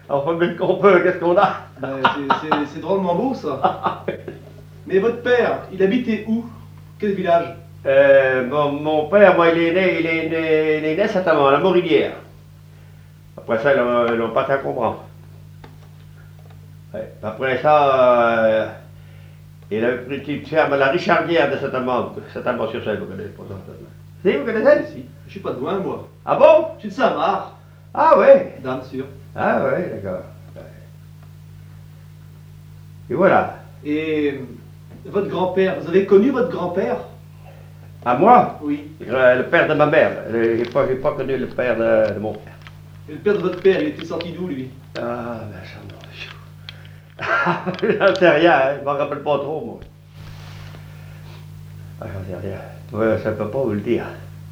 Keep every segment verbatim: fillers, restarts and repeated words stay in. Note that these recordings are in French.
On fait bien qu'on peut, qu'est-ce qu'on a? Ben, c'est- c'est- c'est drôlement beau ça. Mais votre père, il habitait où? Quel village? Euh, mon, mon père, moi, il est né, il est né, il est né à Saint-Amand, à la Morilière. Après ça, ils l'ont ils l'ont pas à comprendre. Ouais. Après ça, euh, il a une petite ferme à la Richardière de Saint-Amand. Saint-Amand-sur-Seine, vous connaissez pas ça? Si, vous connaissez? Si, je suis pas de loin moi. Ah bon? Je suis de Saint-Marc, Ah ouais. dame sûre. Ah ouais, d'accord. Ouais. Et voilà. Et euh, votre grand-père, vous avez connu votre grand-père? À moi, Oui. le père de ma mère. Je n'ai pas, j'ai pas connu le père de, de mon père. Et le père de votre père, il était sorti d'où lui? Ah, ben j'en j'en sais rien, hein. Je m'en rappelle pas trop, moi. Ah, j'en sais rien. Ouais, ça peut pas vous le dire.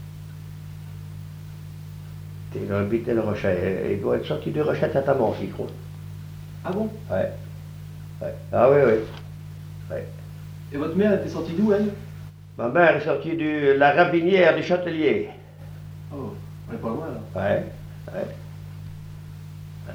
Il habitait le Rocher. Il doit être sorti du Rocher de Saint-Amand, je crois. Ah bon? Ouais. Ouais. Ah oui, oui. Ouais. Et votre mère était sortie d'où elle? Ma mère est sortie de la Rabinière du Châtelier. Oh, on est pas loin là. Ouais. Ouais. Ouais.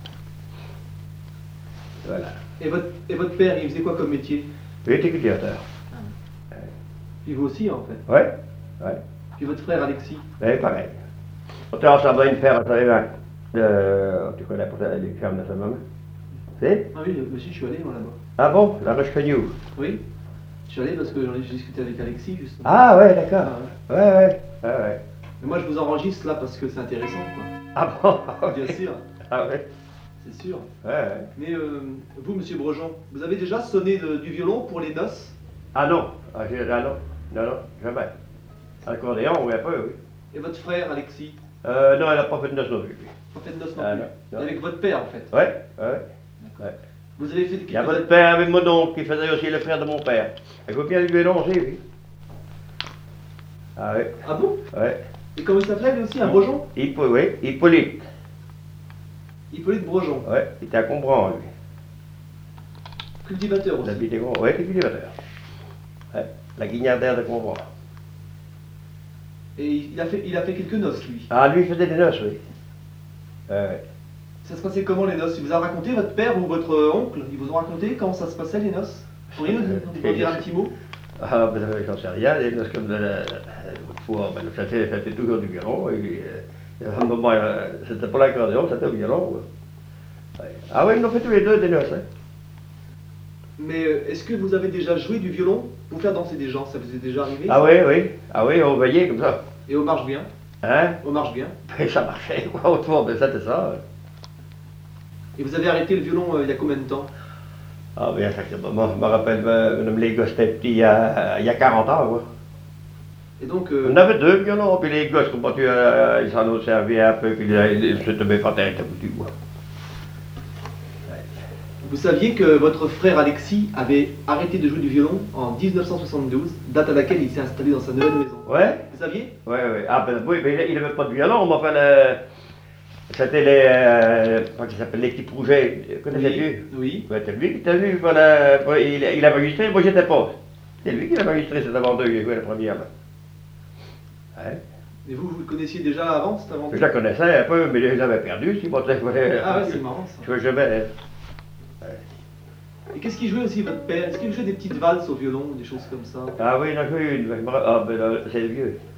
Voilà. Et votre, et votre père, il faisait quoi comme métier? Il était cultivateur. Et vous aussi en fait. Ouais. Ouais. Puis votre frère Alexis? Ouais, pareil. On était ensemble à une ferme, à Saint-Lévin. Euh, tu connais pour les fermes de Saint-Maman? C'est? Ah oui, monsieur, je suis allé moi là-bas. Ah bon? La Roche-Cagnou. Oui? Je suis allé parce que j'en ai discuté avec Alexis justement. Ah ouais, d'accord. Ah, ouais. Ouais, ouais. Ouais, ouais. Mais moi je vous enregistre là parce que c'est intéressant quoi. Ah bon? Bien sûr, Ah ouais. c'est sûr. Ouais, ouais. Mais euh, vous, monsieur Brejon, vous avez déjà sonné de- du violon pour les noces? Ah non. Ah, j'ai- ah non. Non, non, jamais. Accordéon, oui, un peu, oui. Et votre frère Alexis? Euh, non, elle n'a pas fait de noces non plus. lui. Pas fait de noces non Ah, plus. non, non. Avec votre père en fait. Ouais, ouais. Ouais. Vous avez fait Il y a quelques votre père avec mon oncle qui faisait aussi le frère de mon père. Il faut bien lui mélanger, lui. Ah oui. Ah bon? Ouais. Et comment il s'appelait lui aussi, un Brejon? Hippo, oui, Hippolyte. Hippolyte Brejon, Ouais, il était à Combran, lui. cultivateur Il aussi. habitait Combran. Ouais, cultivateur. Ouais, la guignardère de Combran. Et il a fait, il a fait quelques noces lui. Ah, lui, il faisait des noces, oui. Ouais. Ça se passait comment les noces? Il vous a raconté, votre père ou votre euh, oncle? Ils vous ont raconté comment ça se passait les noces? Vous pourriez nous, nous en dire un petit mot? Ah, ben, euh, j'en sais rien, les noces comme de la. Autrefois, ben, ça c'était ça, c'était toujours du violon. Et, euh, à un moment, euh, c'était pas l'accordéon, c'était le violon. Ouais. Ouais. Ah oui, ils nous ont fait tous les deux des noces, hein. Mais euh, est-ce que vous avez déjà joué du violon pour faire danser des gens? Ça vous est déjà arrivé? Ah ça? oui, oui. Ah oui, on veillait comme ça. Et on marche bien? Hein? On marche bien. Et ça marchait, quoi, autour de ça, c'était ça. Et vous avez arrêté le violon euh, il y a combien de temps? Ah bien, ça, moi, je me rappelle, euh, même les gosses étaient petits il y a, il y a quarante ans, quoi. Et donc, euh, On avait deux violons, puis les gosses, comme tu, euh, ils s'en ont servi un peu, puis ils ils se tombaient par terre, c'était foutu, quoi. vous saviez que votre frère Alexis avait arrêté de jouer du violon en mille neuf cent soixante-douze, date à laquelle il s'est installé dans sa nouvelle maison. Ouais? Vous saviez? Ouais, ouais. Ah ben oui, mais il n'avait pas de violon, mais enfin, le... c'était les, euh, comment ça s'appelle, les petits projets, connaissais-tu? Oui. Ouais, c'est lui qui t'a vu, pour la- pour- il, il avait enregistré, moi j'étais pas. C'est lui qui l'avait enregistré, cette aventure, il a joué la première, là. Ouais. Et vous, vous le connaissiez déjà avant cette aventure? Je la connaissais un peu, mais je l'avais perdu, si, bon, tu sais, Ah ouais, c'est marrant ça. je vois jamais. Et qu'est-ce qu'il jouait aussi, votre père? Est-ce qu'il jouait des petites valses au violon, des choses comme ça? Ah oui, il en a joué une, je me ra- ah ben là, c'est le vieux.